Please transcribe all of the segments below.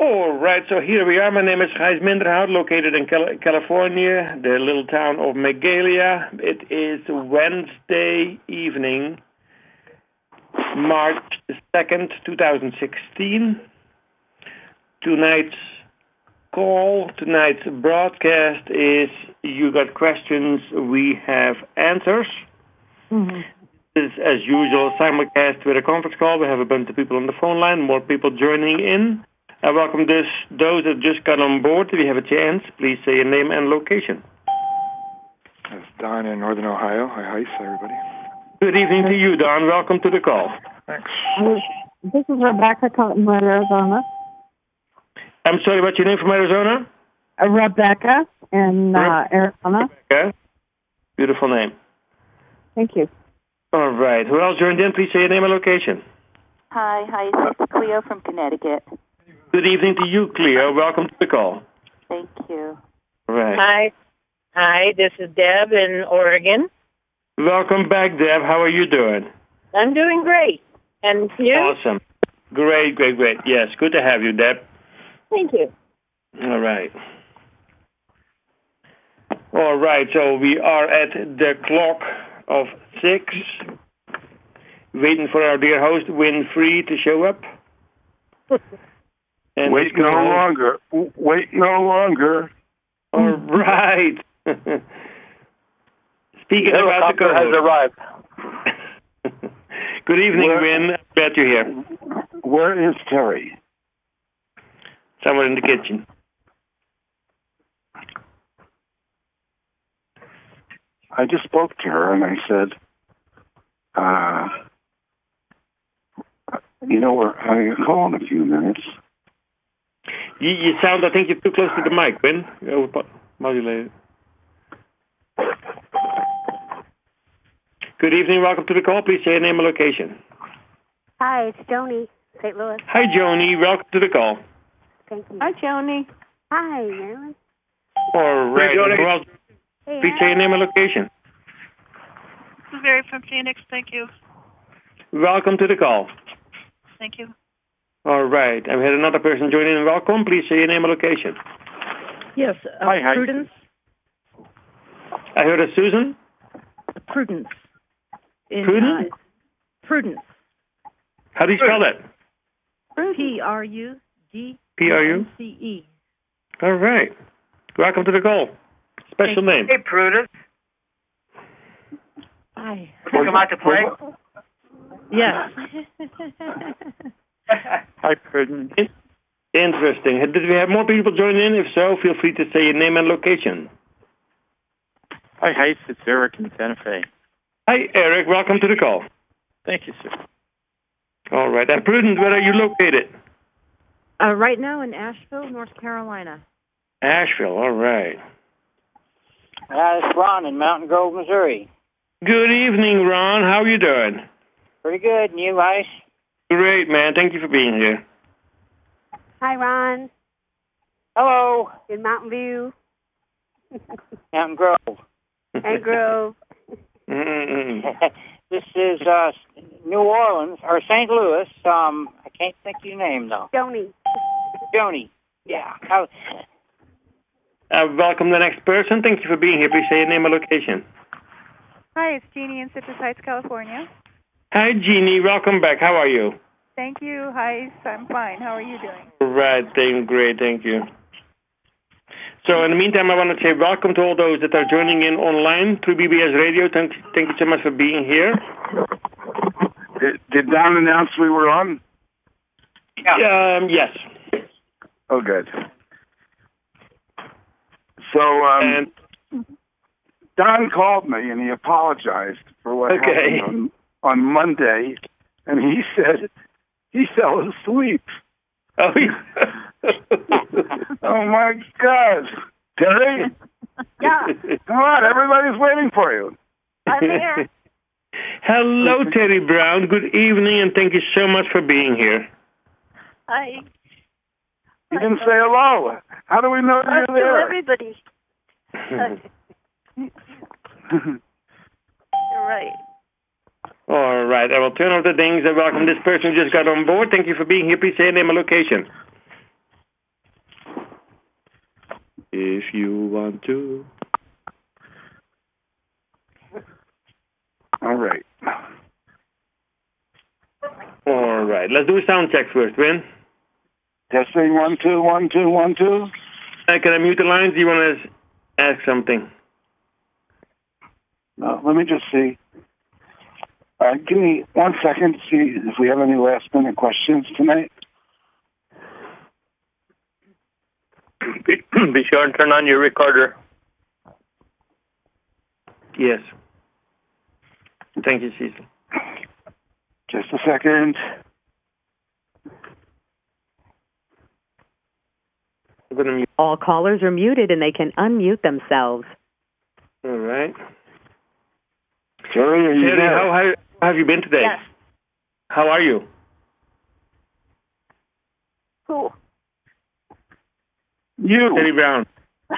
All right, so here we are. My name is Gijs Minderhout, located in California, the little town of Magalia. It is Wednesday evening, March 2nd, 2016. Tonight's broadcast is You Got Questions, We Have Answers. Mm-hmm. This is, as usual, simulcast with a conference call. We have a bunch of people on the phone line, more people joining in. I welcome those that just got on board. If you have a chance, please say your name and location. It's Don in Northern Ohio. Hi, everybody. Good evening to you, Don. Welcome to the call. Thanks. This is Rebecca calling from Arizona. I'm sorry, what's your name from Arizona? Rebecca in Arizona. Rebecca. Beautiful name. Thank you. All right. Who else joined in? Please say your name and location. Hi. It's Cleo from Connecticut. Good evening to you, Cleo. Welcome to the call. Thank you. All right. Hi. This is Deb in Oregon. Welcome back, Deb. How are you doing? I'm doing great. And you? Awesome. Great. Yes, good to have you, Deb. Thank you. All right. So we are at the clock of 6, waiting for our dear host, Winfrey, to show up. And Wait no longer. All right. Speaking about the co-host. Has arrived. Good evening, Win. Glad you're here. Where is Terry? Somewhere in the kitchen. I just spoke to her and I said, we're having a call in a few minutes. You sound, I think you're too close to the mic, Win. Modulated. Good evening, welcome to the call. Please say your name and location. Hi, it's Joni, St. Louis. Hi, Joni. Welcome to the call. Thank you. Hi, Joni. Hi, Marilyn. All right. Hey, Joni. Please say your name and location. This is Mary from Phoenix. Thank you. Welcome to the call. Thank you. All right. I've had another person join in. Welcome. Please say your name and location. Yes. Hi. Prudence. I heard a Susan. Prudence. Prudence? Prudence. How do you spell that? Prudence. P-R-U-D-E. All right. Welcome to the call. Special name. Hey, Prudence. Hi. Come out to play? Yes. Hi, Prudence. Interesting. Did we have more people join in? If so, feel free to say your name and location. Hi, it's Eric in Santa Fe. Hi, Eric. Welcome to the call. Thank you, sir. All right. And Prudence, where are you located? Right now in Asheville, North Carolina. Asheville. All right. It's Ron in Mountain Grove, Missouri. Good evening, Ron. How are you doing? Pretty good. And you, guys? Great, man. Thank you for being here. Hi, Ron. Hello. In Mountain View. Mountain Grove. And Grove. This is New Orleans, or St. Louis. I can't think of your name, though. Joni. Yeah. Welcome the next person. Thank you for being here. Please say your name and location. Hi, it's Jeannie in Citrus Heights, California. Hi, Jeannie. Welcome back. How are you? Thank you. Hi, I'm fine. How are you doing? Right. Doing great. Thank you. So in the meantime, I want to say welcome to all those that are joining in online through BBS Radio. Thank you so much for being here. Did Don announce we were on? Yeah. Yes. Oh, good. So, Don called me and he apologized for what happened on Monday, and he said he fell asleep. Oh, oh my God. Terry? Yeah. Come on, everybody's waiting for you. I'm here. Hello, Terry Brown. Good evening, and thank you so much for being here. Hi. You didn't say hello. How do we know you're there? Hello, everybody. You're right. All right. I will turn off the things and welcome this person who just got on board. Thank you for being here. Please say your name and location. 2. All right. All right. Let's do a sound check first, Win. Testing 1 2 1 2 1 2. Can I mute the lines? Do you want to ask something? No, let me just see. Give me 1 second to see if we have any last-minute questions tonight. Be sure and turn on your recorder. Yes. Thank you, Cecil. Just a second. I'm going to mute. All callers are muted and they can unmute themselves. All right. Terry, are you there? How have you been today? Yes. How are you? Who? You. Terry Brown.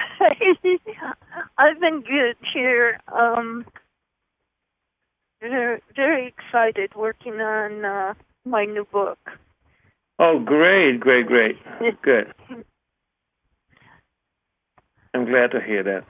I've been good here. Very excited working on my new book. Oh, great. Good. I'm glad to hear that.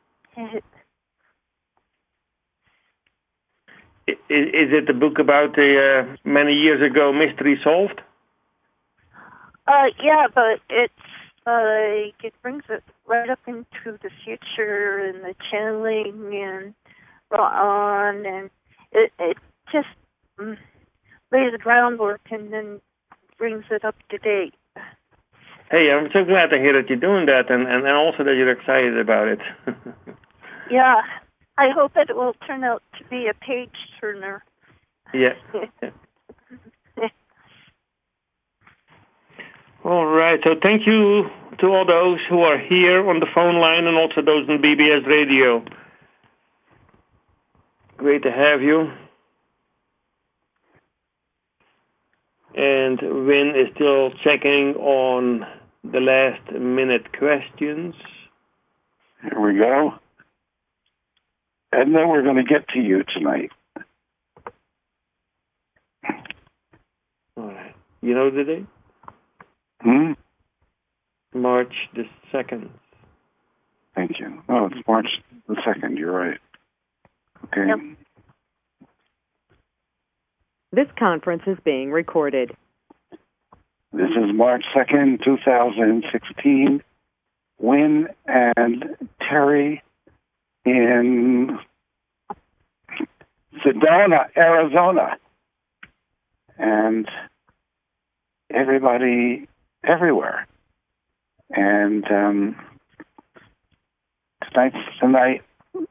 Is it the book about the many years ago mystery solved? Yeah, but it brings it right up into the future and the channeling and on, and it just lays the groundwork and then brings it up to date. Hey, I'm so glad to hear that you're doing that, and also that you're excited about it. Yeah, I hope that it will turn out to be a page turner. Yeah. All right. So thank you to all those who are here on the phone line and also those on BBS Radio. Great to have you. And Win is still checking on the last minute questions. Here we go. And then we're going to get to you tonight. All right. You know the date? March the 2nd. Thank you. Oh, it's March the 2nd. You're right. Okay. Yep. This conference is being recorded. This is March 2nd, 2016. Win and Terry in Sedona, Arizona. And everybody everywhere. And tonight's the night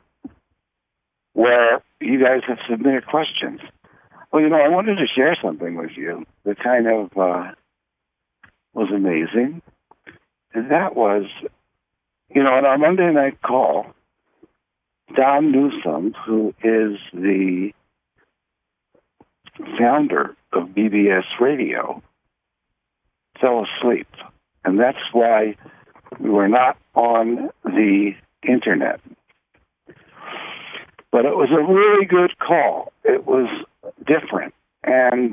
where you guys have submitted questions. Well, I wanted to share something with you that kind of was amazing. And that was, on our Monday night call, Don Newsom, who is the founder of BBS Radio, fell asleep. And that's why we were not on the internet. But it was a really good call. It was different. And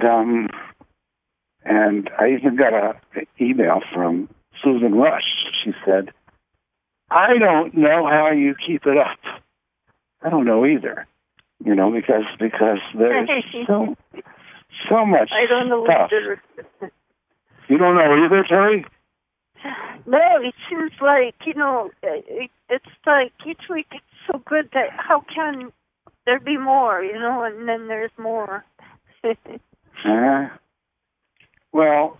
I even got an email from Susan Rush. She said, I don't know how you keep it up. I don't know either. Because there's so much I don't know stuff. either. You don't know either, Terry? No, it seems like, it's like each week it's so good that how can there be more, and then there's more. Well,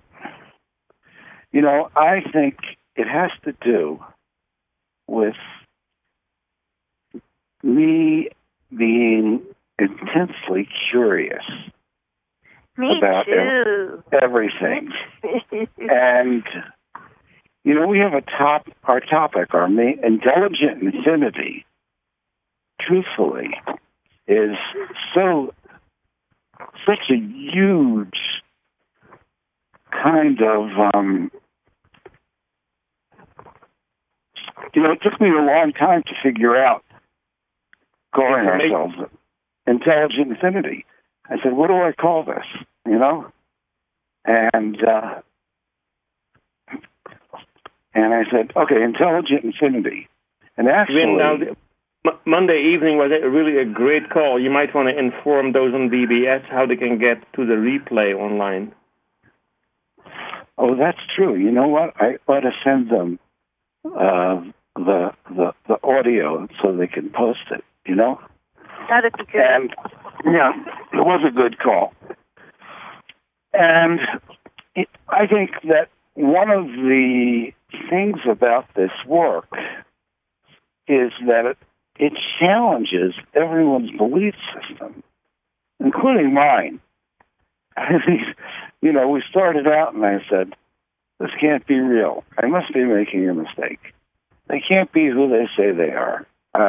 I think it has to do with me being intensely curious about everything. And, we have our topic, our main intelligent infinity, truthfully, is such a huge kind of, it took me a long time to figure out calling ourselves intelligent infinity. I said, what do I call this? And I said, okay, intelligent infinity. And actually, Monday evening was really a great call. You might want to inform those on BBS how they can get to the replay online. Oh, that's true. You know what? I ought to send them the audio so they can post it. You know. That'd be good. And yeah, it was a good call. And I think that one of the things about this work is that it challenges everyone's belief system, including mine. You know, we started out and I said, this can't be real. I must be making a mistake. They can't be who they say they are.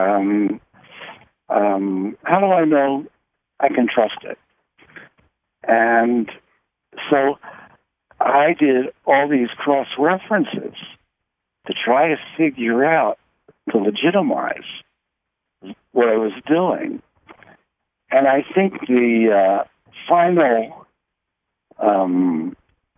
How do I know I can trust it? And so I did all these cross-references to try to figure out, to legitimize what I was doing. And I think the final, and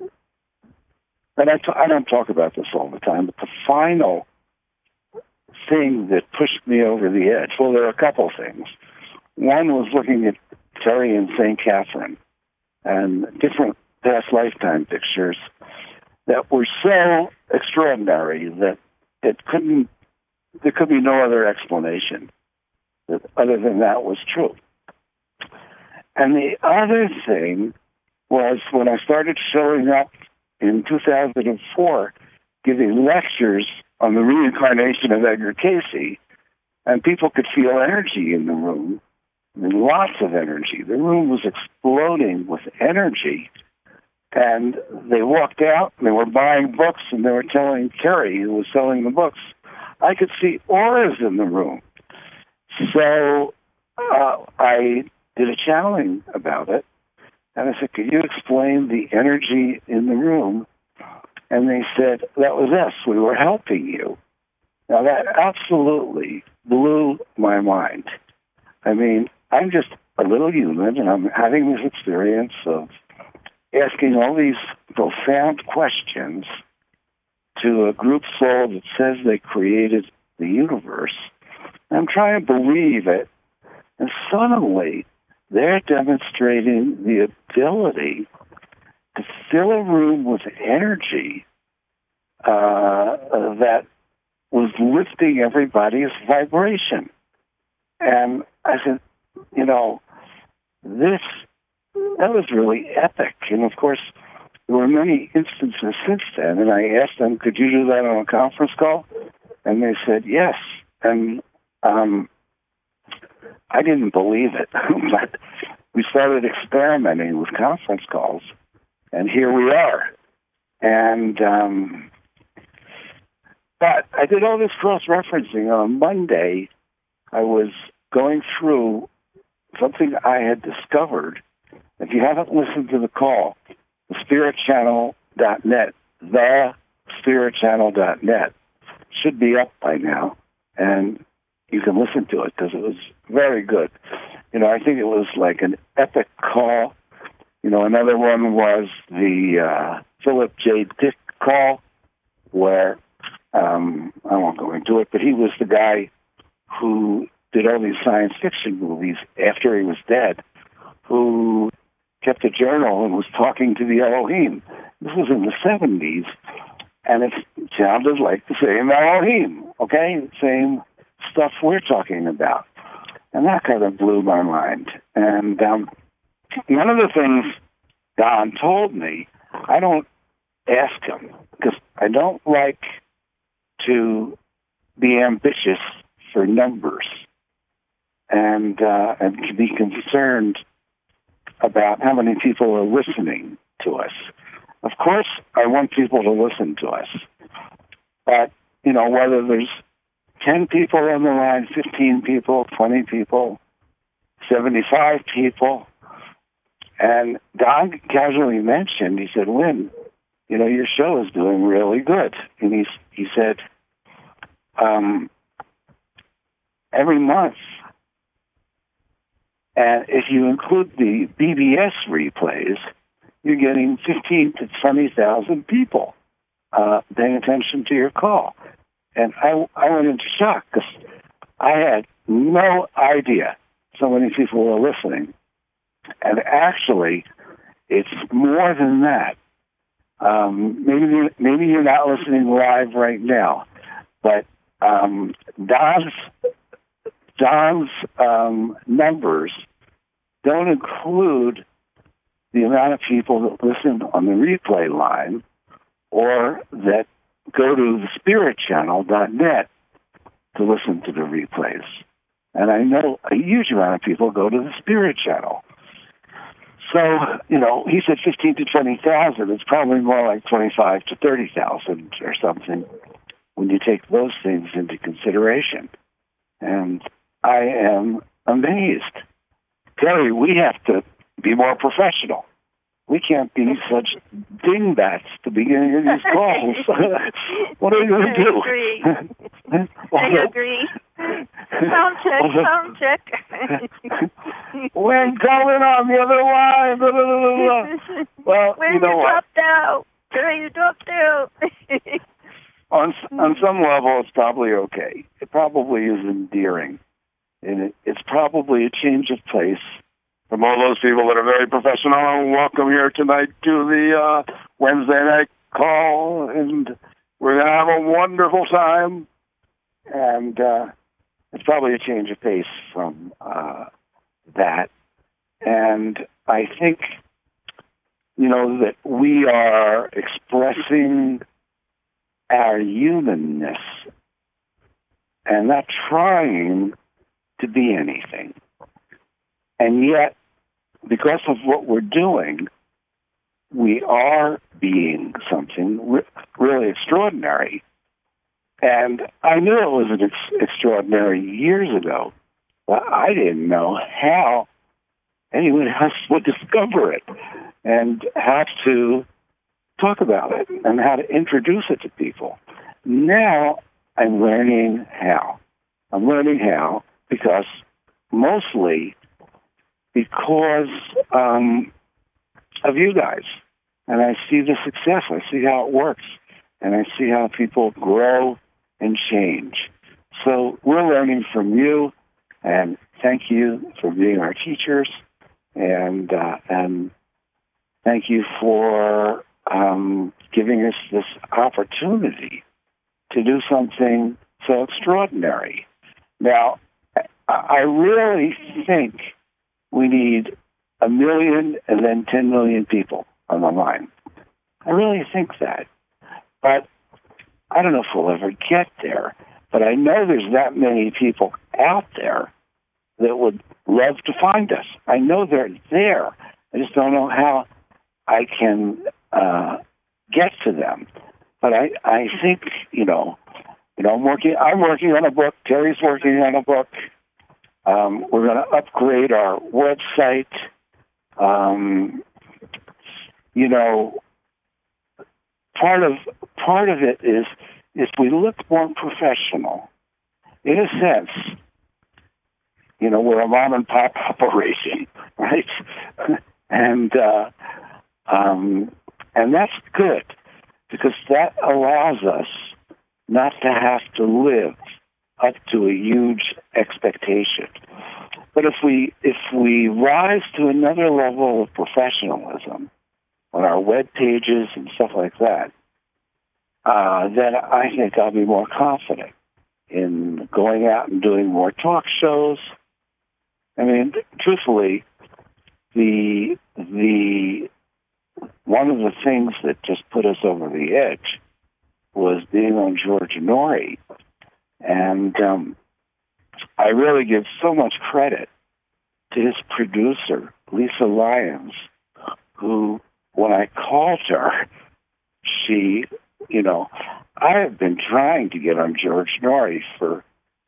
I don't talk about this all the time, but the final thing that pushed me over the edge, well, there are a couple things. One was looking at Terry and St. Catherine and different past lifetime pictures that were so extraordinary that there could be no other explanation that other than that was true. And the other thing was when I started showing up in 2004, giving lectures on the reincarnation of Edgar Cayce, and people could feel energy in the room, and lots of energy. The room was exploding with energy. And they walked out, and they were buying books, and they were telling Terry, who was selling the books, I could see auras in the room. So I did a channeling about it, and I said, could you explain the energy in the room? And they said, that was us. We were helping you. Now, that absolutely blew my mind. I mean, I'm just a little human, and I'm having this experience of asking all these profound questions to a group soul that says they created the universe. I'm trying to believe it, and suddenly they're demonstrating the ability to fill a room with energy that was lifting everybody's vibration. And I said, you know, that was really epic. And of course, there were many instances since then. And I asked them, could you do that on a conference call? And they said, yes. And I didn't believe it, but we started experimenting with conference calls. And here we are. And, but I did all this cross-referencing. On Monday, I was going through something I had discovered. If you haven't listened to the call, thespiritchannel.net, thespiritchannel.net should be up by now, and you can listen to it because it was very good. You know, I think it was like an epic call. You know, another one was the Philip J. Dick call, where I won't go into it, but he was the guy who did all these science fiction movies after he was dead, who kept a journal and was talking to the Elohim. This was in the 70s, and it sounded like the same Elohim, okay? Same stuff we're talking about. And that kind of blew my mind. And one of the things Don told me, I don't ask him, because I don't like to be ambitious for numbers and to be concerned about how many people are listening to us. Of course, I want people to listen to us. But, you know, whether there's 10 people on the line, 15 people, 20 people, 75 people, and Don casually mentioned, he said, Lynn, you know, your show is doing really good. And he said, every month, and if you include the BBS replays, you're getting 15 to 20,000 people paying attention to your call. And I went into shock because I had no idea so many people were listening. And actually, it's more than that. Maybe you're not listening live right now, but Don's numbers don't include the amount of people that listen on the replay line or that go to thespiritchannel.net to listen to the replays. And I know a huge amount of people go to the Spirit Channel. So, he said 15 to 20,000. It's probably more like 25 to 30,000 or something when you take those things into consideration. And I am amazed. Terry, we have to be more professional. We can't be such dingbats at the beginning of these calls. What are we going to do? I agree. Sound check. We're going on the other line. Blah, blah, blah, blah. Well, when you know what? Dropped out. You dropped out. On some level, it's probably okay. It probably is endearing. And it's probably a change of pace from all those people that are very professional. Welcome here tonight to the Wednesday night call, and we're going to have a wonderful time. And it's probably a change of pace from that. And I think, that we are expressing our humanness and not trying to be anything. And yet, because of what we're doing, we are being something really extraordinary. And I knew it was extraordinary years ago, but I didn't know how anyone else would discover it and how to talk about it and how to introduce it to people. Now I'm learning how. I'm learning how mostly because of you guys. And I see the success. I see how it works. And I see how people grow and change. So we're learning from you, and thank you for being our teachers, and thank you for giving us this opportunity to do something so extraordinary. Now, I really think we need 1 million and then 10 million people on the line. I really think that. But I don't know if we'll ever get there. But I know there's that many people out there that would love to find us. I know they're there. I just don't know how I can get to them. But I think, I'm working on a book. Terry's working on a book. We're going to upgrade our website. Part of it is if we look more professional, in a sense, we're a mom and pop operation, right? And that's good because that allows us not to have to live up to a huge expectation. But if we rise to another level of professionalism on our web pages and stuff like that, then I think I'll be more confident in going out and doing more talk shows. I mean, truthfully, the one of the things that just put us over the edge was being on George Noory. And I really give so much credit to his producer, Lisa Lyons, who, when I called her, she, I have been trying to get on George Noory for,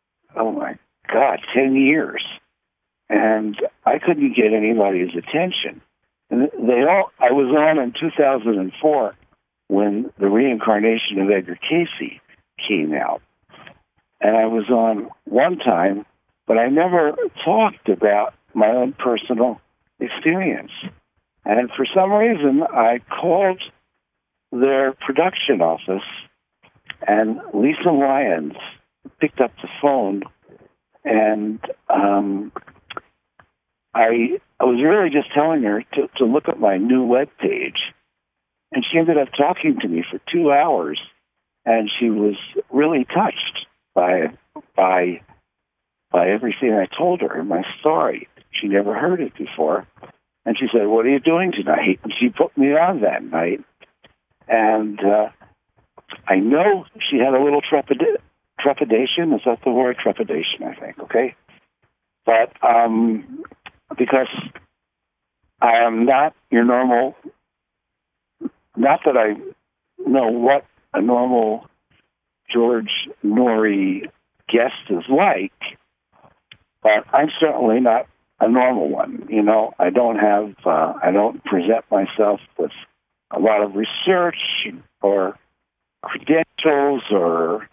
10 years. And I couldn't get anybody's attention. And I was on in 2004 when The Reincarnation of Edgar Cayce came out. And I was on one time, but I never talked about my own personal experience. And for some reason, I called their production office, And Lisa Lyons picked up the phone, and I was really just telling her to look at my new web page, and she ended up talking to me for 2 hours, and she was really touched by everything I told her in my story. She never heard it before, and she said, "What are you doing tonight?" And she put me on that night, and I know she had a little trepidation. Is that the word? Trepidation, I think. Okay, but because I am not your normal. Not that I know what a normal George Noory guest is like, but I'm certainly not a normal one. You know, I don't present myself with a lot of research or credentials or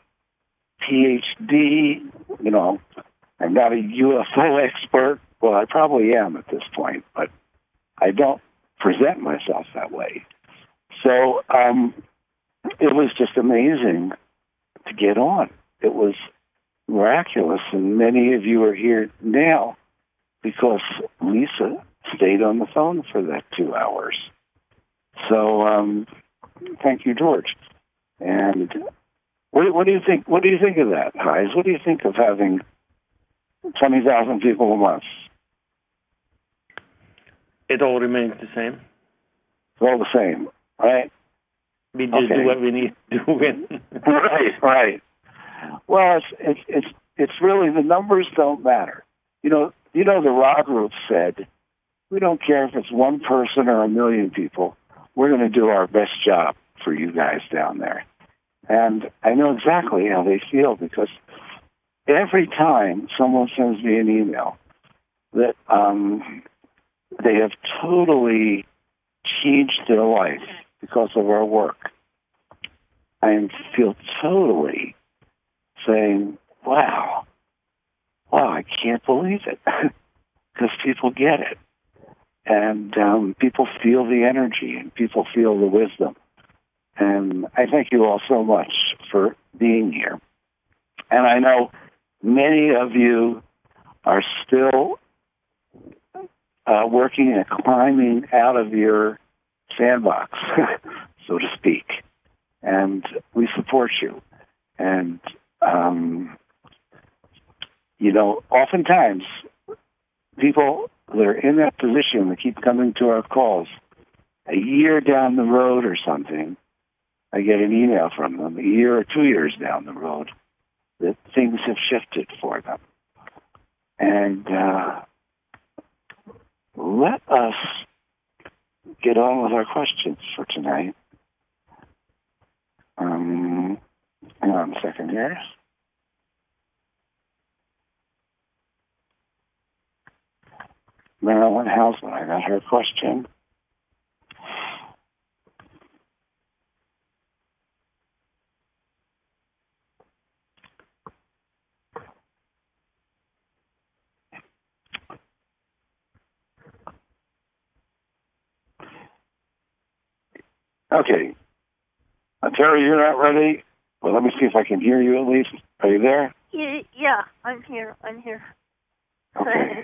PhD. You know, I'm not a UFO expert. Well, I probably am at this point, but I don't present myself that way. So it was just amazing to get on. It was miraculous, and many of you are here now because Lisa stayed on the phone for that 2 hours. So thank you, George. And what do you think? What do you think of that, Heis? What do you think of having 20,000 people a month? It all remains the same. It's all the same, right? We just do what we need to do. Right. Well, it's really the numbers don't matter. You know the Ra Group said, we don't care if it's one person or 1 million people. We're going to do our best job for you guys down there. And I know exactly how they feel because every time someone sends me an email that they have totally changed their life because of our work, I feel totally saying, wow, I can't believe it, because people get it. And people feel the energy, and people feel the wisdom. And I thank you all so much for being here. And I know many of you are still working and climbing out of your sandbox, so to speak. And we support you. And, oftentimes people that are in that position that keep coming to our calls, a year down the road or something, I get an email from them, a year or 2 years down the road, that things have shifted for them. And let us get on with our questions for tonight. Hang on a second here. Marilyn Hausman, I got her question. Okay. Terry, you're not ready? Well, let me see if I can hear you at least. Are you there? Yeah, I'm here. Okay.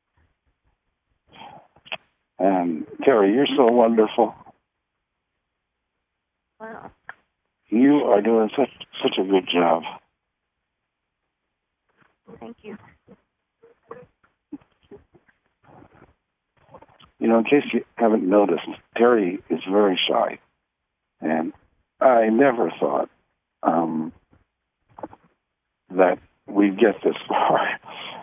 Terry, you're so wonderful. Wow. You are doing such a good job. Thank you. In case you haven't noticed, Terry is very shy. And I never thought that we'd get this far.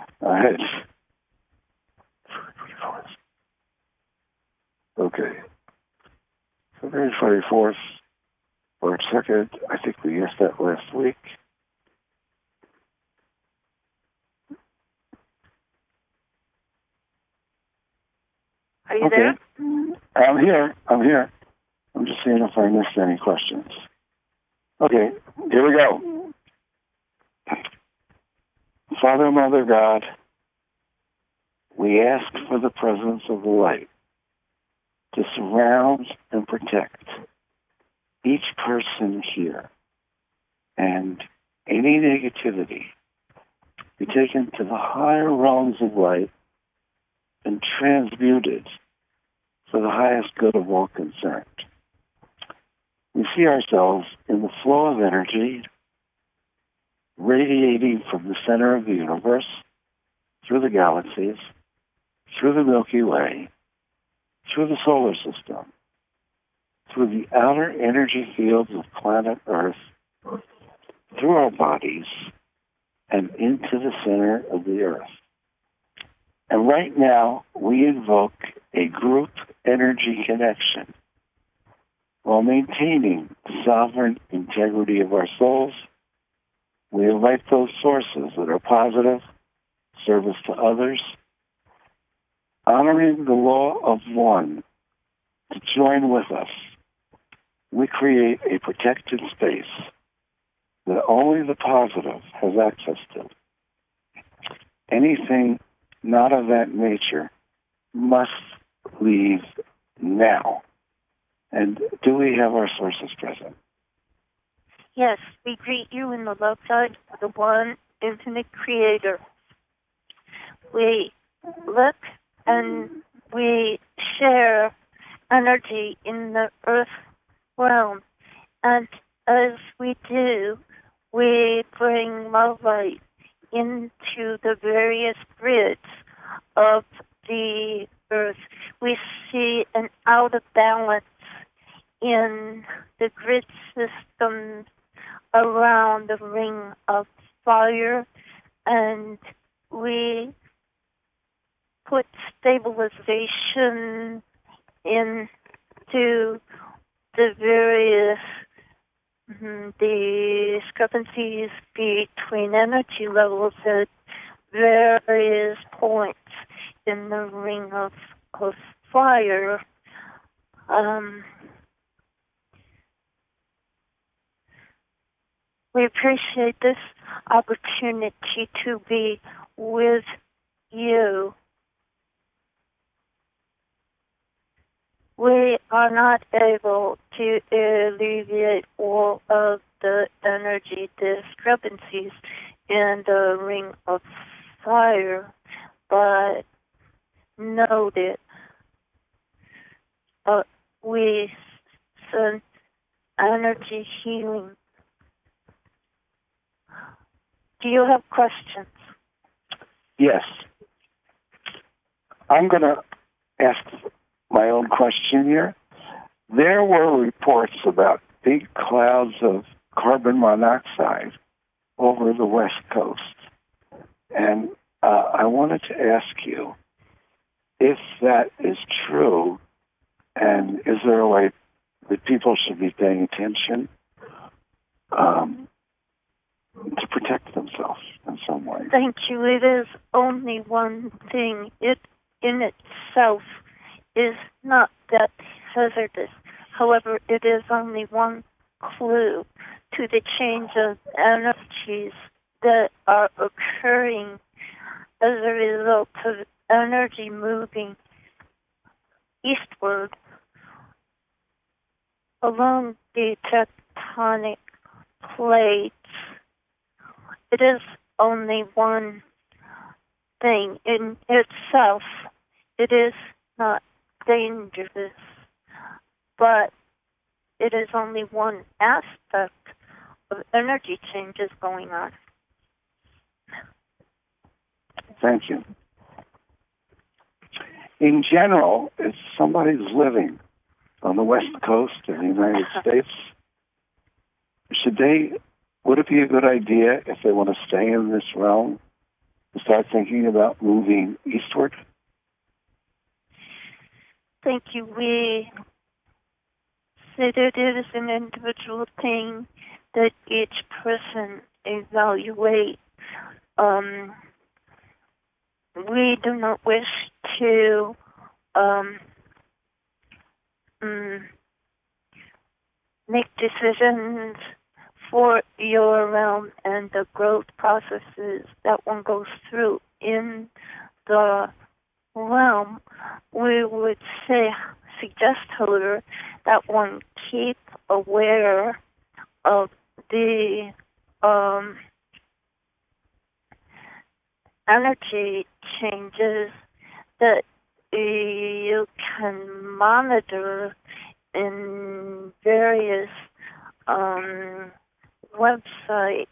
Okay. February 24th, or 2nd, I think we asked that last week. Are you there? I'm here. I'm just seeing if I missed any questions. Okay, here we go. Father, Mother, God, we ask for the presence of the light to surround and protect each person here and any negativity be taken to the higher realms of light and transmuted for the highest good of all concerned. We see ourselves in the flow of energy radiating from the center of the universe, through the galaxies, through the Milky Way, through the solar system, through the outer energy fields of planet Earth, through our bodies, and into the center of the Earth. And right now, we invoke a group energy connection while maintaining the sovereign integrity of our souls. We invite those sources that are positive, service to others, honoring the law of one, to join with us. We create a protected space that only the positive has access to. Anything not of that nature must leave now. And do we have our sources present? Yes, we greet you in the love light of the one infinite creator. We look and we share energy in the earth realm. And as we do, we bring love light into the various grids of the earth. We see an out of balance in the grid system around the ring of fire, and we put stabilization into the various discrepancies between energy levels at various points in the ring of fire. We appreciate this opportunity to be with you. We are not able to alleviate all of the energy discrepancies in the ring of fire, but note it. We send energy healing. Do you have questions? Yes. I'm going to ask my own question here. There were reports about big clouds of carbon monoxide over the West Coast. And I wanted to ask you if that is true, and is there a way that people should be paying attention to protect themselves in some way? Thank you. It is only one thing. It in itself is not that hazardous. However, it is only one clue to the change of energies that are occurring as a result of energy moving eastward along the tectonic plates. It is only one thing in itself. It is not dangerous, but it is only one aspect of energy changes going on. Thank you. In general, if somebody's living on the West Coast of the United States, would it be a good idea, if they want to stay in this realm, to start thinking about moving eastward? Thank you. We say that it is an individual thing that each person evaluate. We do not wish to make decisions for your realm and the growth processes that one goes through in the realm. We would suggest, however, that one keep aware of the energy changes that you can monitor in various websites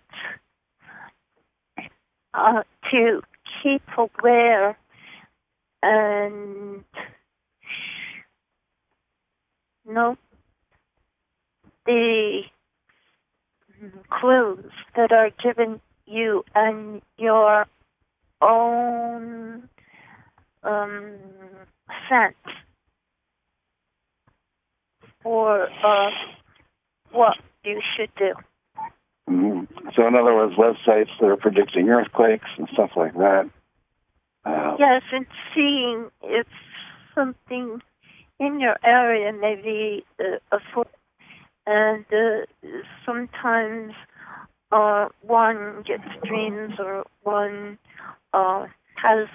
to keep aware and know the clues that are given you and your own sense for what you should do. Mm-hmm. So in other words, websites that are predicting earthquakes and stuff like that. Yes, and seeing if something in your area may be afoot. And sometimes one gets dreams or one has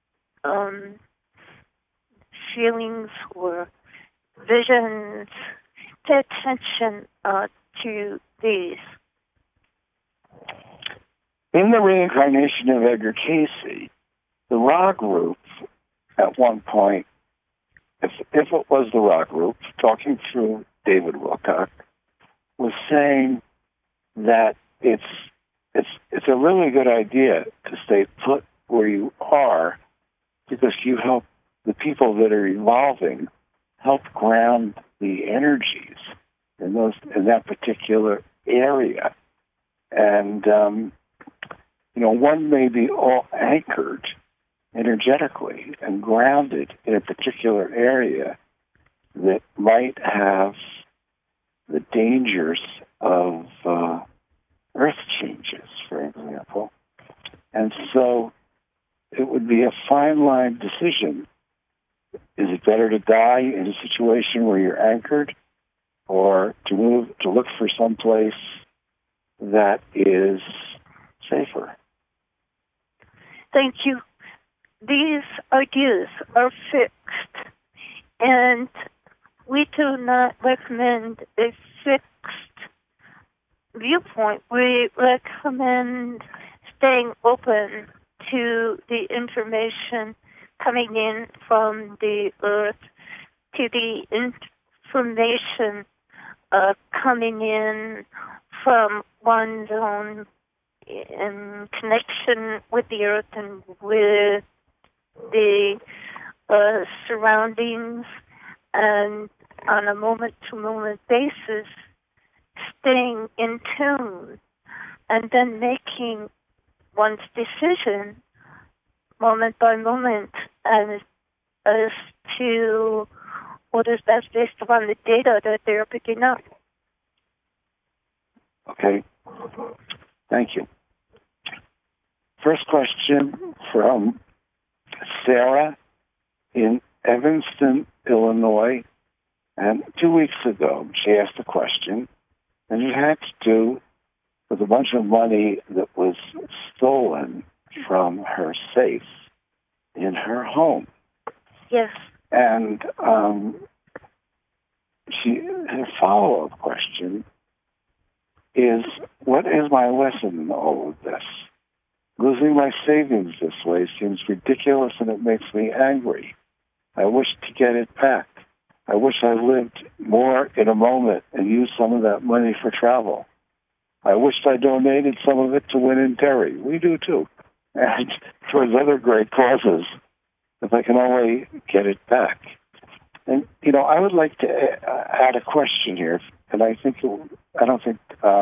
feelings or visions. Pay attention to these. In the reincarnation of Edgar Casey, the Ra group, at one point, if it was the Ra group, talking through David Wilcock, was saying that it's a really good idea to stay put where you are because you help the people that are evolving help ground the energies in that particular area. And one may be all anchored energetically and grounded in a particular area that might have the dangers of earth changes, for example. And so it would be a fine line decision. Is it better to die in a situation where you're anchored or to move, to look for some place that is safer? Thank you. These ideas are fixed, and we do not recommend a fixed viewpoint. We recommend staying open to the information coming in from the earth, to the information coming in from one's own in connection with the earth and with the surroundings, and on a moment-to-moment basis, staying in tune, and then making one's decision moment by moment as to what is best based upon the data that they're picking up. Okay. Thank you. First question from Sarah in Evanston, Illinois. And 2 weeks ago, she asked a question, and it had to do with a bunch of money that was stolen from her safe in her home. Yes. And her follow-up question is, what is my lesson in all of this? Losing my savings this way seems ridiculous and it makes me angry. I wish to get it back. I wish I lived more in a moment and used some of that money for travel. I wish I donated some of it to Win and Terry. We do too. And towards other great causes, if I can only get it back. And, I would like to add a question here, and I don't think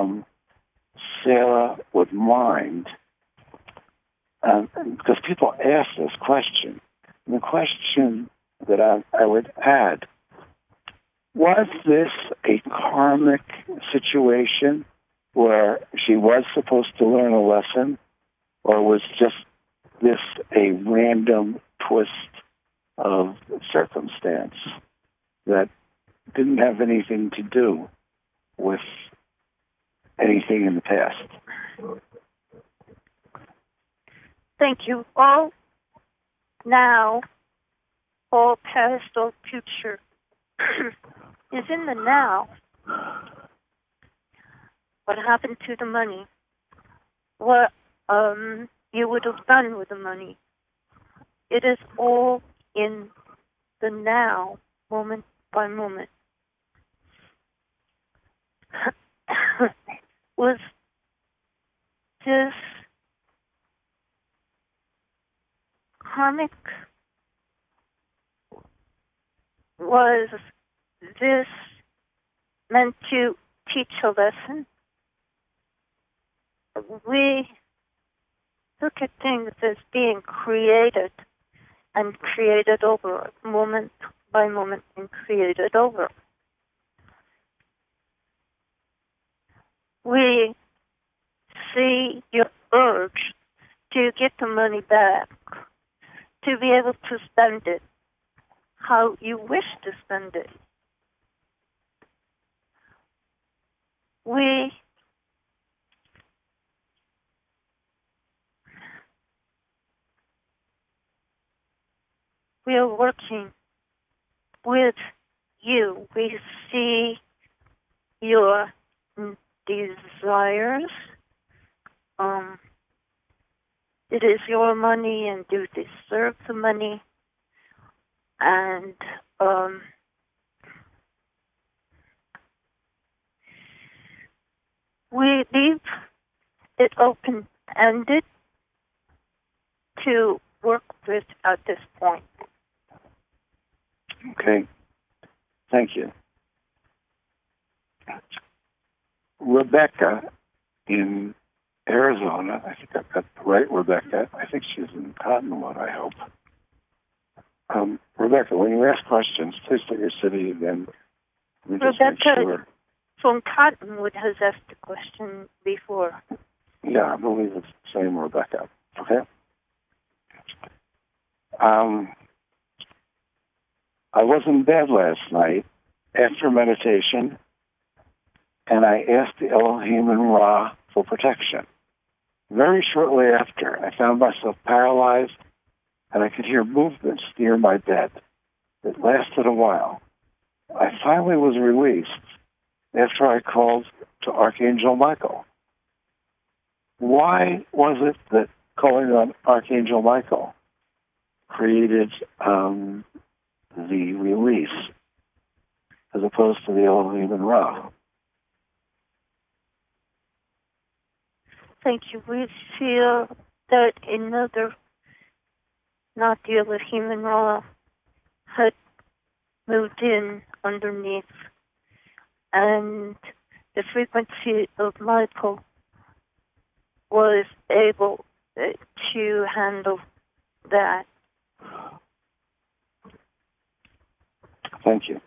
Sarah would mind, because people ask this question. And the question that I would add, was this a karmic situation where she was supposed to learn a lesson, or was just this a random twist of circumstance that didn't have anything to do with anything in the past? Thank you. All now, all past, all future is in the now. What happened to the money? what you would have done with the money. It is all in the now, moment by moment. Was this karmic? Was this meant to teach a lesson? We look at things as being created and created over, moment by moment, and created over. We see your urge to get the money back, to be able to spend it how you wish to spend it. We are working with you. We see your desires. It is your money and you deserve the money. And we leave it open-ended to work with at this point. Okay. Thank you. Rebecca in Arizona, I think I've got the right Rebecca. I think she's in Cottonwood, I hope. Rebecca, when you ask questions, please put your city again. Rebecca from Cottonwood has asked a question before. Yeah, I believe it's the same Rebecca. Okay? I was in bed last night after meditation, and I asked the Elohim and Ra for protection. Very shortly after, I found myself paralyzed, and I could hear movements near my bed. It lasted a while. I finally was released after I called to Archangel Michael. Why was it that calling on Archangel Michael created the release as opposed to the Elohim and Ra? Thank you. We feel that another, not the Elohim and Ra, had moved in underneath, and the frequency of Michael was able to handle that. Thank you.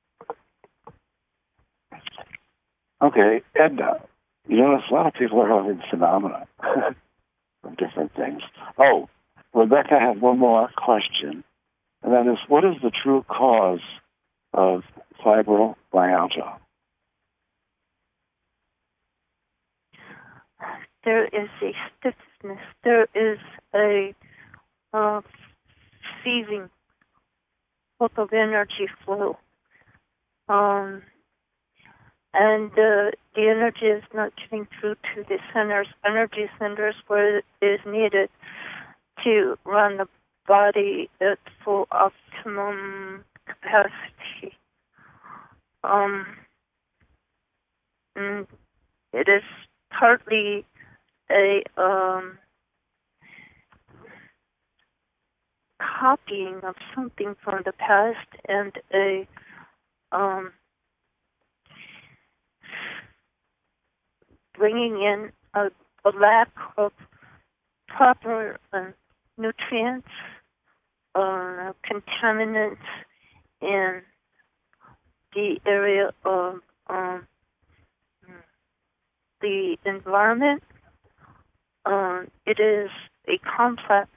Okay, Edna, you notice a lot of people are having phenomena of different things. Oh, Rebecca had one more question, and that is, what is the true cause of fibromyalgia? There is a stiffness. There is a seizing of energy flow. And the energy is not getting through to the energy centers where it is needed to run the body at full optimum capacity. And it is partly a copying of something from the past and a bringing in a lack of proper nutrients, contaminants in the area of the environment. It is a complex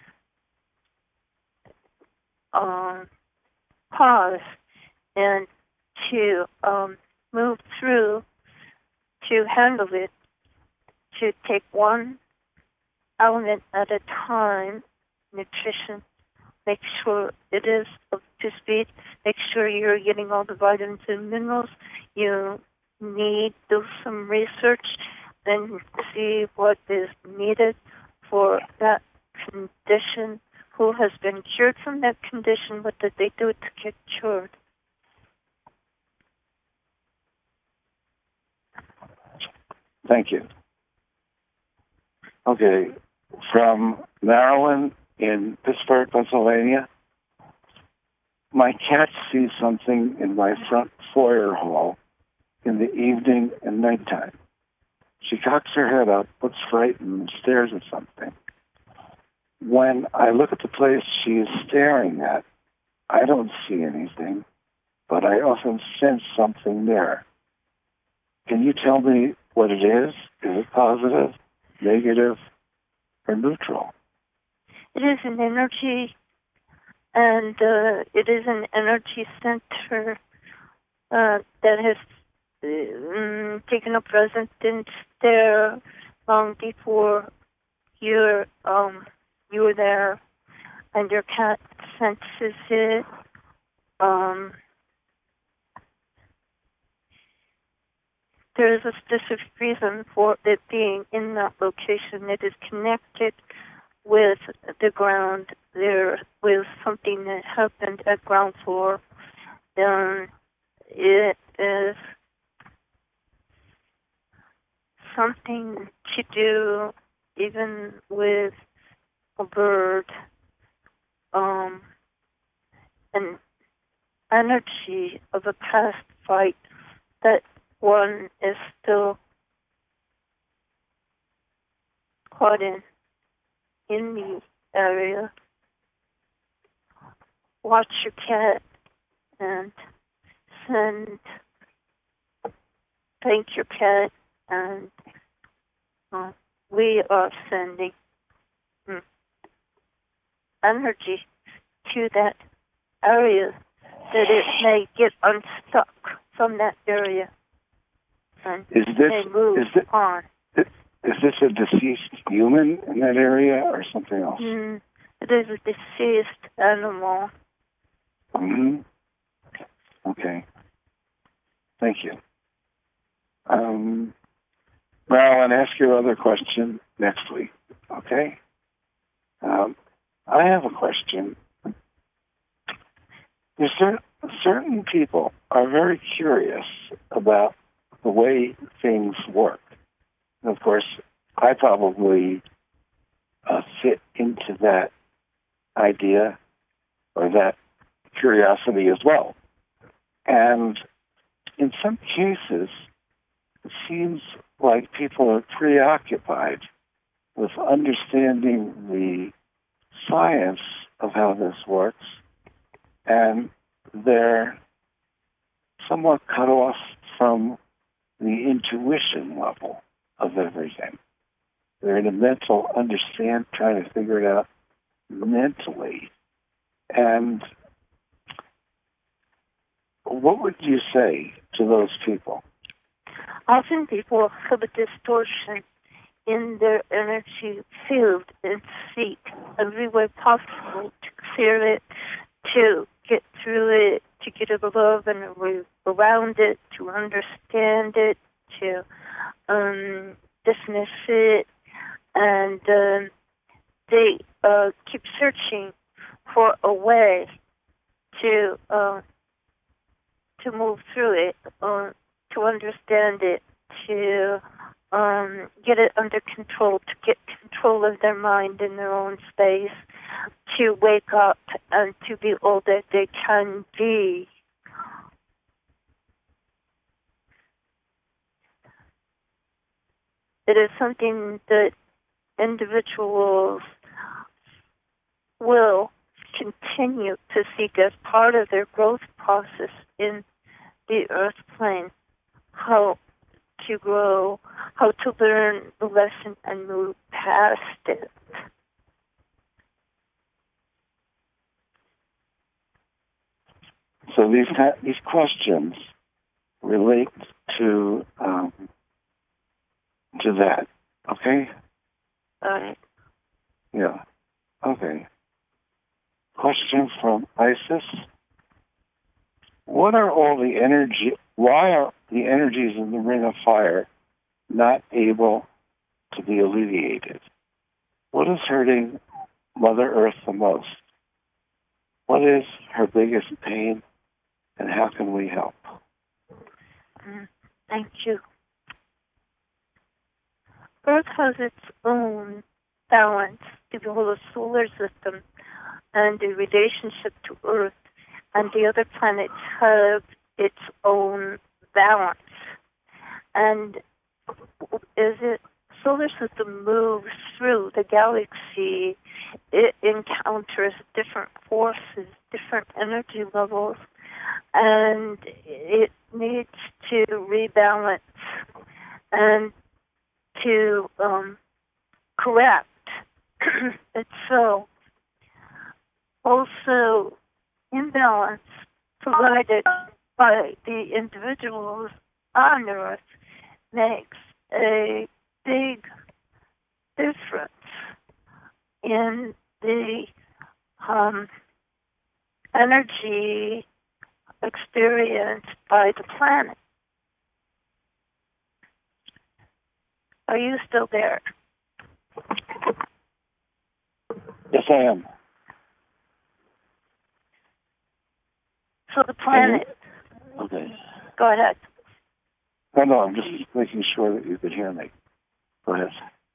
cause, and to move through, to handle it, to take one element at a time, nutrition, make sure it is up to speed, make sure you're getting all the vitamins and minerals. You need do some research and see what is needed for that condition. Who has been cured from that condition? What did they do to get cured? Thank you. Okay, from Marilyn in Pittsburgh, Pennsylvania. My cat sees something in my front foyer hall in the evening and nighttime. She cocks her head up, looks frightened, and stares at something. When I look at the place she is staring at, I don't see anything, but I often sense something there. Can you tell me what it is? Is it positive, negative, or neutral? It is an energy, and it is an energy center that has taken up residence there long before you were there, and your cat senses it. There is a specific reason for it being in that location. It is connected with the ground. There was something that happened at ground floor. It is something to do even with a bird, an energy of a past fight that one is still caught in the area. Watch your cat and thank your cat, and we are sending energy to that area that it may get unstuck from that area. And Is this a deceased human in that area or something else? It is a deceased animal. Mm-hmm. Okay. Thank you. Marilyn, ask your other question next week. Okay? I have a question. There's certain people are very curious about the way things work. And of course, I probably fit into that idea or that curiosity as well. And in some cases, it seems like people are preoccupied with understanding the science of how this works, and they're somewhat cut off from the intuition level of everything. They're in a mental trying to figure it out mentally. And what would you say to those people? Often people have a distortion in their energy field and seek every way possible to clear it, to get through it, to get above and around it, to understand it, to dismiss it, and they keep searching for a way to move through it, to understand it, to get it under control, to get control of their mind in their own space, to wake up and to be all that they can be. It is something that individuals will continue to seek as part of their growth process in the earth plane, how to grow, how to learn the lesson and move past it. So these questions relate to that, okay? All right. Yeah. Okay. Question from Isis. Why are the energies in the Ring of Fire not able to be alleviated? What is hurting Mother Earth the most? What is her biggest pain, and how can we help? Thank you. Earth has its own balance to the whole solar system and the relationship to Earth, and the other planets have its own balance. And as the solar system moves through the galaxy, it encounters different forces, different energy levels, and it needs to rebalance and to correct itself. Also, imbalance provided by the individuals on Earth makes a big difference in the energy experienced by the planet. Are you still there? Yes, I am. So the planet. Okay. Go ahead. No, I'm just making sure that you could hear me. Go ahead.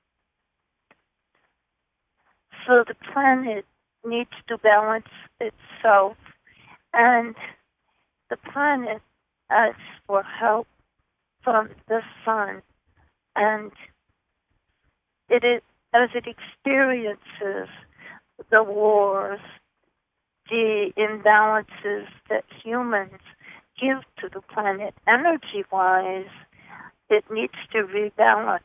So the planet needs to balance itself, and the planet asks for help from the sun, and as it experiences the wars, the imbalances that humans give to the planet energy-wise, it needs to rebalance.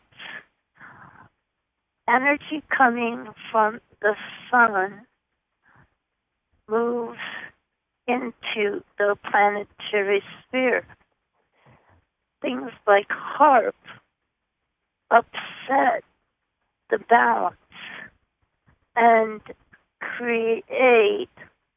Energy coming from the sun moves into the planetary sphere. Things like HAARP upset the balance and create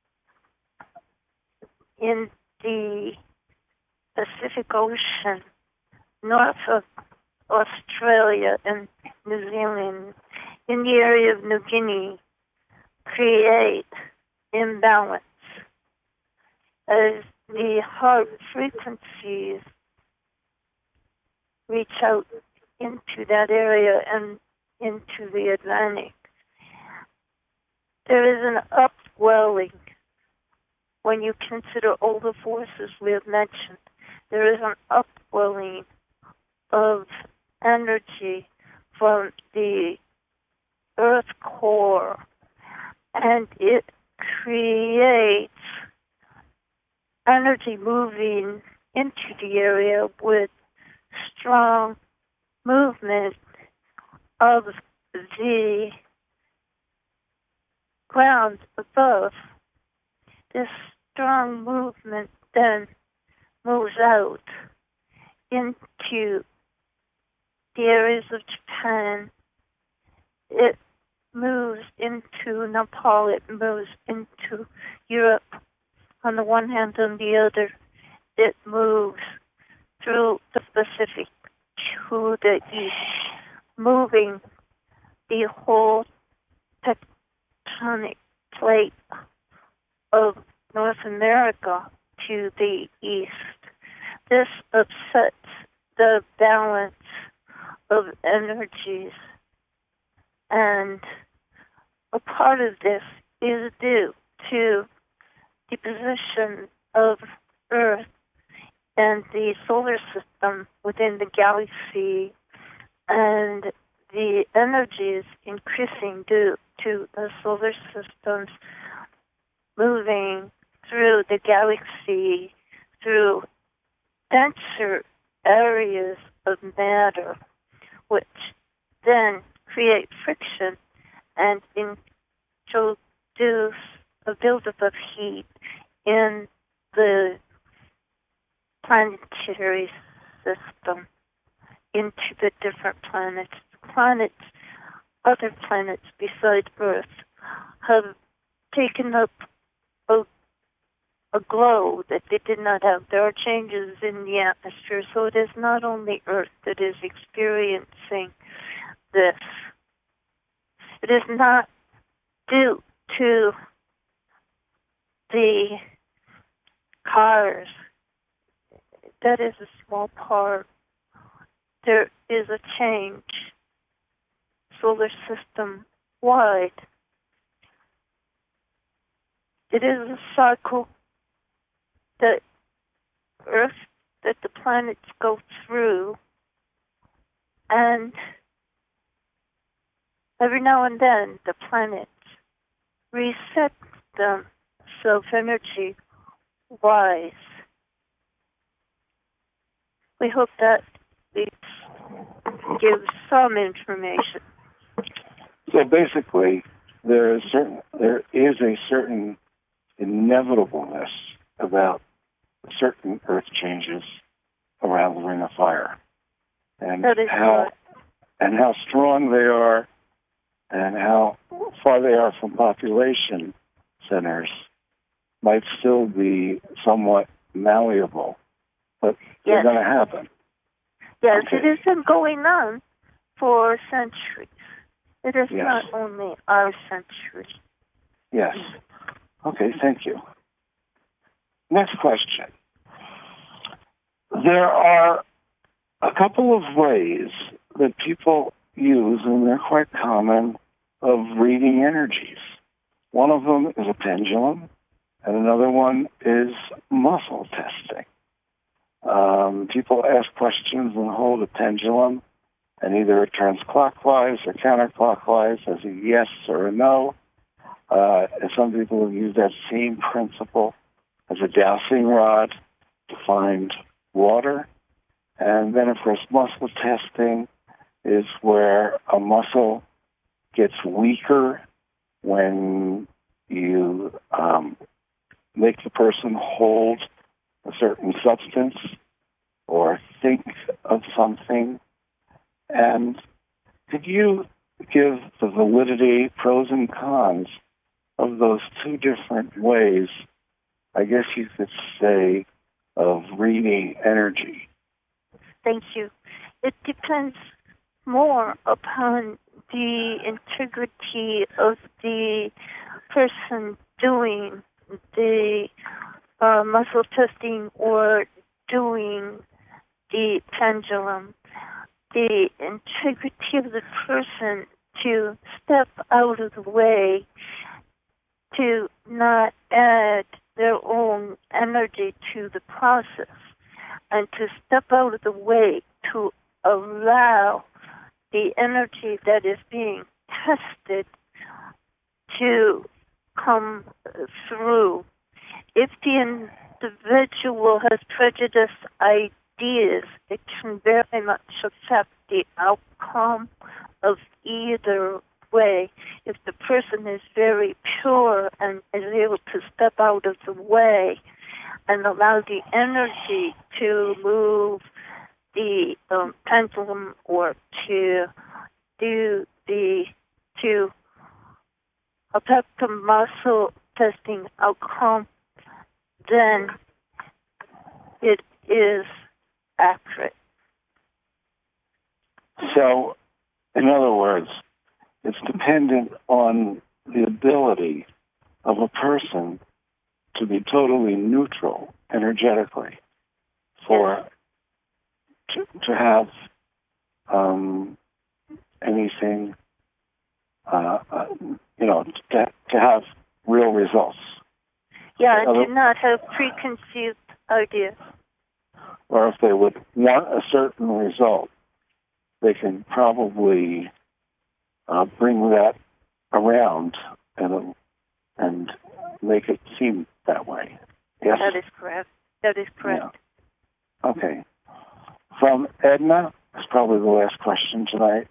in the Pacific Ocean, north of Australia and New Zealand, in the area of New Guinea, create imbalance. As the HAARP frequencies reach out into that area and into the Atlantic, there is an upwelling. When you consider all the forces we have mentioned, there is an upwelling of energy from the Earth core, and it creates energy moving into the area with strong movement of the ground above. This strong movement then moves out into the areas of Japan. It moves into Nepal. It moves into Europe on the one hand. On the other, it moves through the Pacific to the east, moving the whole tectonic plate of North America to the east. This upsets the balance of energies, and a part of this is due to the position of Earth and the solar system within the galaxy, and the energy is increasing due to the solar system's moving through the galaxy, through denser areas of matter, which then create friction and introduce a buildup of heat in the planetary system into the different planets. Other planets besides Earth have taken up a a glow that they did not have. There are changes in the atmosphere, so it is not only Earth that is experiencing this. It is not due to the cars. That is a small part. There is a change solar system wide. It is a cycle that Earth, that the planets go through, and every now and then the planets reset themselves energy-wise. We hope that it gives some information. So basically, there is a certain inevitableness about certain Earth changes around the Ring of Fire, and how strong they are, and how far they are from population centers might still be somewhat malleable, but they're going to happen. Yes, Okay. It has been going on for centuries. It is not only our century. Yes. Okay, thank you. Next question. There are a couple of ways that people use, and they're quite common, of reading energies. One of them is a pendulum, and another one is muscle testing. People ask questions and hold a pendulum, and either it turns clockwise or counterclockwise as a yes or a no. And some people have used that same principle as a dowsing rod to find water. And then, of course, muscle testing is where a muscle gets weaker when you make the person hold a certain substance or think of something. And could you give the validity, pros and cons of those two different ways, I guess you could say, of reading energy? Thank you. It depends more upon the integrity of the person doing the muscle testing or doing the pendulum. The integrity of the person to step out of the way, to not add their own energy to the process, and to step out of the way to allow the energy that is being tested to come through. If the individual has prejudiced ideas, it can very much affect the outcome of either way. If the person is very pure and is able to step out of the way and allow the energy to move the pendulum or to affect the muscle testing outcome, then it is accurate. So, in other words, it's dependent on the ability of a person to be totally neutral energetically for to have anything, to have real results. Yeah, and do not have preconceived ideas. Or if they would want a certain result, they can probably bring that around and make it seem that way. Yes? That is correct. That is correct. Yeah. Okay. From Edna, it's probably the last question tonight.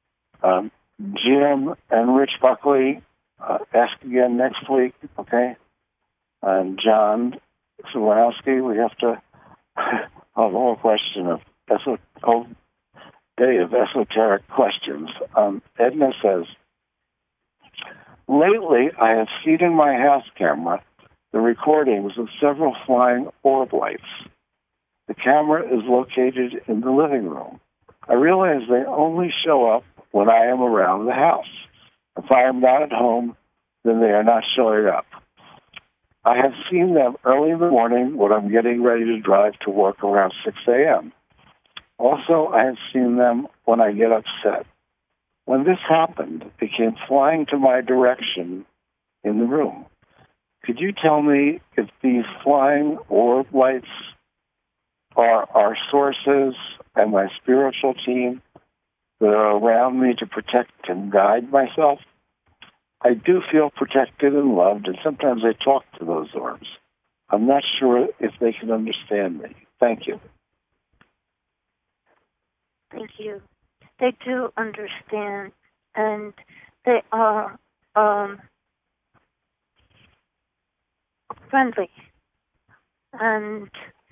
Jim and Rich Buckley, ask again next week, okay? And John Sawalski, we have to have a whole question of whole day of esoteric questions. Edna says, lately I have seen in my house camera the recordings of several flying orb lights. The camera is located in the living room. I realize they only show up when I am around the house. If I am not at home, then they are not showing up. I have seen them early in the morning when I'm getting ready to drive to work around 6 a.m. Also, I have seen them when I get upset. When this happened, they came flying to my direction in the room. Could you tell me if these flying orb lights are our sources and my spiritual team that are around me to protect and guide myself? I do feel protected and loved, and sometimes I talk to those orbs. I'm not sure if they can understand me. Thank you. Thank you. They do understand, and they are friendly, and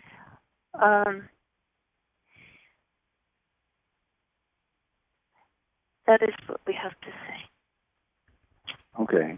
that is what we have to say. Okay.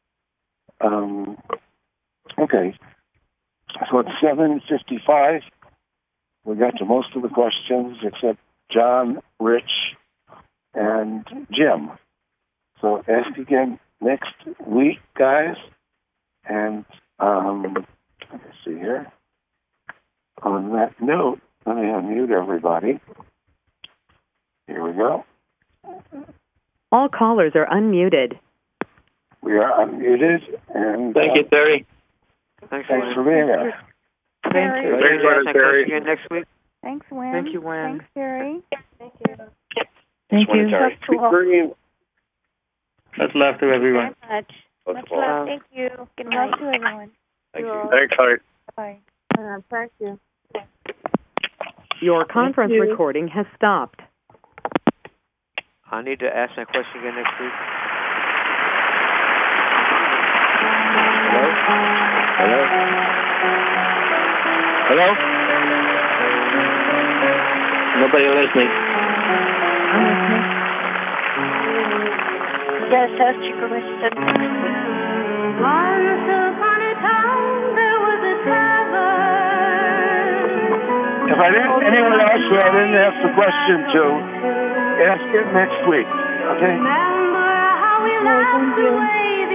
Okay. So it's 7:55. We got to most of the questions except John, Rich, and Jim. So ask again next week, guys. And let's see here. On that note, let me unmute everybody. Here we go. All callers are unmuted. We are unmuted, and Thank you, Terry. Thanks for being here. Thank you. Thanks, Terry. Again next week. Thanks, Wynn. Thank you, Wynn. Thanks, Terry. Thank you. Thank you. Terry. Much love to everyone. Very much. Much love. Thank you. Good night to everyone. Thank you. Thanks, Harry. Bye. Thank you. Your conference you. recording has stopped. I need to ask that question again next week. Hello? Hello? Hello? Nobody listening. Yes, ask your permission. Once upon a time, there was a tavern. If anyone else who I didn't ask the question to, ask it next week. Okay? Remember how we laughed away